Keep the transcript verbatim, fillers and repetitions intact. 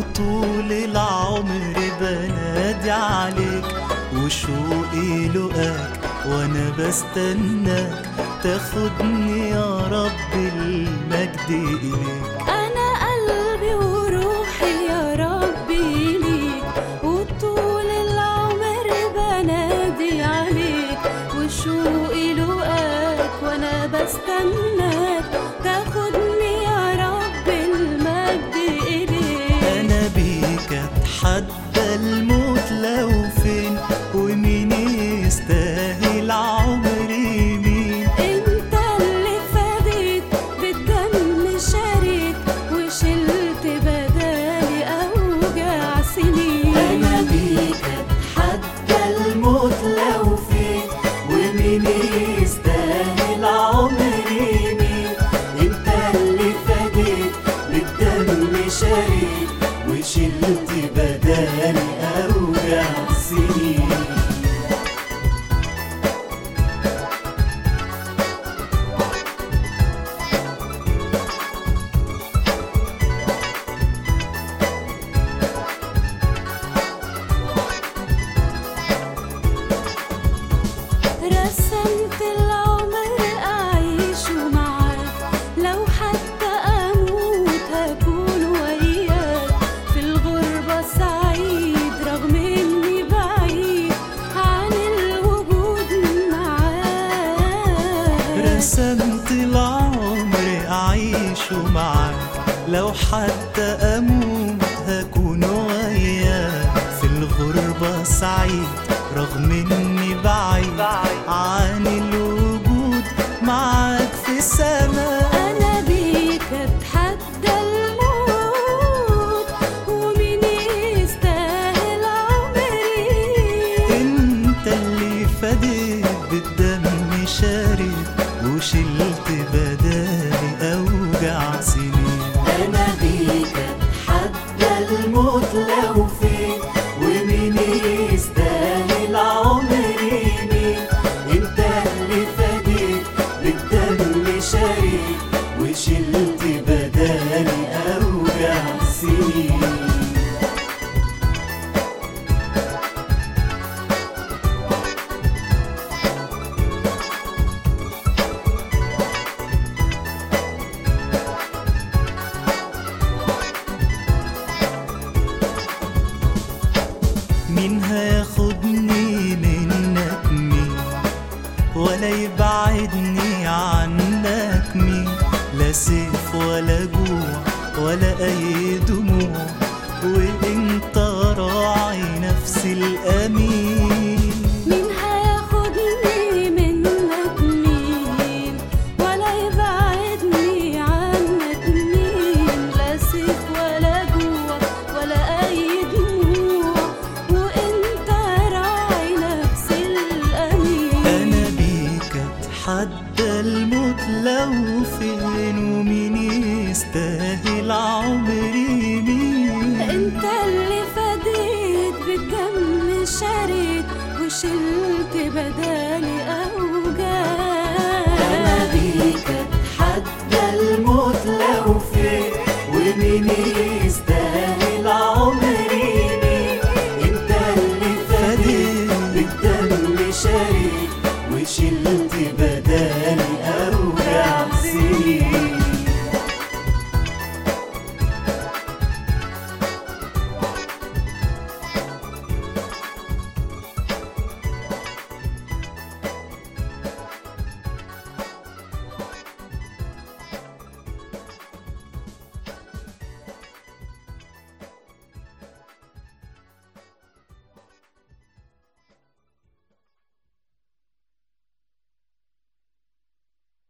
وطول العمر بنادي عليك وشوقي لقاك وانا بستناك تاخدني يا رب المجد إليك. أنا قلبي وروحي يا ربي ليك وطول العمر بنادي عليك وشوقي لقاك وانا بستناك تاخدني يا رب المجد إليك. أنا بيك أتحدى الموت لو فين ومين يستاهل عمري مين. انت اللي فديت بالدم شريك وشلت بدالي أوجع سنين. أنا بيك أتحدى الموت لو فين ومين يستاهل عمري مين. انت اللي فديت بالدم شريك وشلت بدالي أوجع سنين. رسمت العمر أعيشه معاك لو حتى أموت هكون وياك في الغربة سعيد رغم إني بعيد عن الوجود معاك. رسمت العمر أعيشه معاك لو حتى أموت هكون وياك في الغربة سعيد رغم إني بعيد عن الوجود معاك في السماء. أنا بيك أتحدى الموت ومين يستاهل عمري. انت اللي فديت بالدم شارد وشلت بدالي أوجع سنين. أنا بيك أتحدى الموت لو فين ومين يستاهل عمري مين. انت اللي فديت بالدم شارد وشلت بدالي أوجع سنين. مين هياخدني منك مين ولا يبعدني عنك مين. لا سيف ولا جوع ولا أي دموع وانت راعي نفسي الأمين. مين هياخدني منك مين ولا يبعدني عنك مين. لا سيف ولا جوع ولا أي دموع وانت راعي نفسي الأمين. أنا بيك أتحدى الموت لو فين ومين يستاهل عمري مين. انت اللي فديت بالدم شريك وشلت بدالي أوجاع